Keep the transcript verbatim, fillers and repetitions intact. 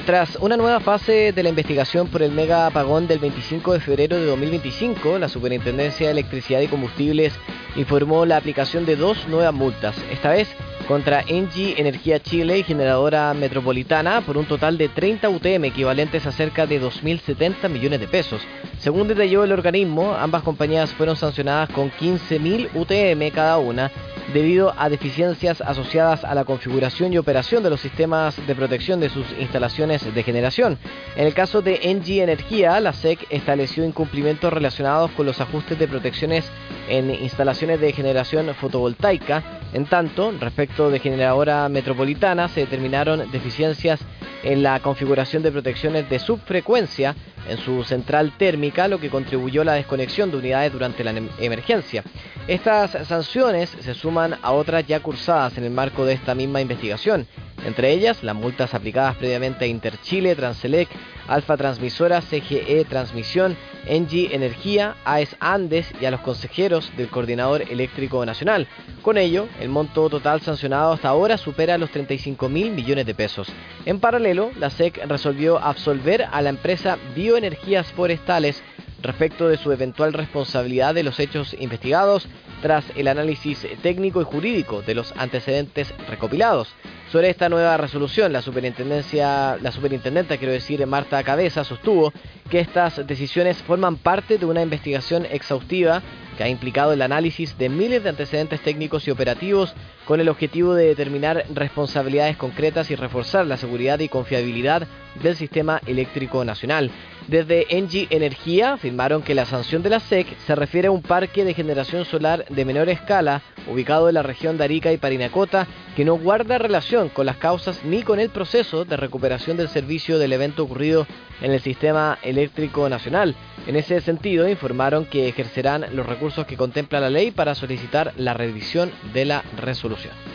tras una nueva fase de la investigación por el mega apagón del veinticinco de febrero de dos mil veinticinco, la Superintendencia de Electricidad y Combustibles informó la aplicación de dos nuevas multas, esta vez contra Engie Energía Chile y Generadora Metropolitana por un total de treinta U T M equivalentes a cerca de dos mil setenta millones de pesos. Según detalló el organismo, ambas compañías fueron sancionadas con quince mil U T M cada una debido a deficiencias asociadas a la configuración y operación de los sistemas de protección de sus instalaciones de generación. En el caso de Engie Energía, la S E C estableció incumplimientos relacionados con los ajustes de protecciones en instalaciones de generación fotovoltaica. En tanto, respecto de Generadora Metropolitana, se determinaron deficiencias en la configuración de protecciones de subfrecuencia en su central térmica, lo que contribuyó a la desconexión de unidades durante la emergencia. Estas sanciones se suman a otras ya cursadas en el marco de esta misma investigación, entre ellas las multas aplicadas previamente a Interchile, Transelec, Alfa Transmisora, C G E Transmisión, Engie Energía, A E S Andes y a los consejeros del Coordinador Eléctrico Nacional. Con ello, el monto total sancionado hasta ahora supera los treinta y cinco mil millones de pesos. En paralelo, la S E C resolvió absolver a la empresa Bioenergías Forestales respecto de su eventual responsabilidad de los hechos investigados tras el análisis técnico y jurídico de los antecedentes recopilados. Sobre esta nueva resolución, la superintendencia, la superintendenta, quiero decir, Marta Cabeza, sostuvo que estas decisiones forman parte de una investigación exhaustiva que ha implicado el análisis de miles de antecedentes técnicos y operativos con el objetivo de determinar responsabilidades concretas y reforzar la seguridad y confiabilidad del sistema eléctrico nacional. Desde Engie Energía afirmaron que la sanción de la S E C se refiere a un parque de generación solar de menor escala ubicado en la región de Arica y Parinacota que no guarda relación con las causas ni con el proceso de recuperación del servicio del evento ocurrido en el sistema eléctrico nacional. En ese sentido, informaron que ejercerán los recursos que contempla la ley para solicitar la revisión de la resolución.